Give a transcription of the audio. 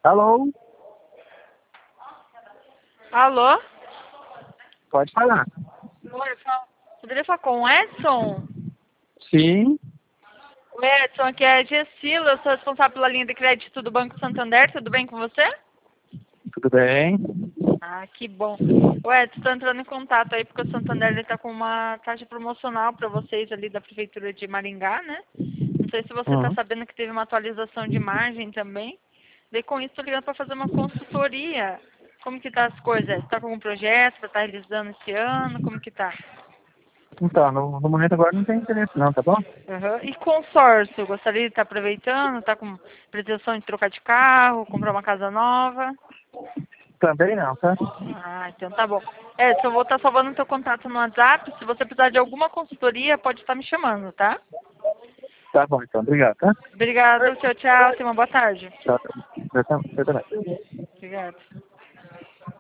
Alô? Alô? Pode falar. Oi, poderia falar com o Edson? Sim, O Edson, aqui é a Gessila, eu sou responsável pela linha de crédito do Banco Santander, tudo bem com você? tudo bem? Ah, que bom. O Edson, estou entrando em contato aí porque o Santander está com uma taxa promocional para vocês ali da Prefeitura de Maringá, né? Não sei se você está Uhum. sabendo que teve uma atualização de margem também. Daí com isso estou ligando para fazer uma consultoria. Como que tá as coisas? Está com algum projeto para estar realizando esse ano? Como que tá? Então, no momento agora não tem interesse não, tá bom? Aham. E consórcio, gostaria de estar aproveitando, tá com pretensão de trocar de carro, comprar uma casa nova? Também não, tá? Ah, então tá bom. Edson, eu vou estar salvando o teu contato no WhatsApp. Se você precisar de alguma consultoria, pode estar me chamando, tá? Tá bom, então. Obrigado, tá? Obrigado, tchau, tchau. Tenha uma boa tarde. Tchau. Você também. Obrigada.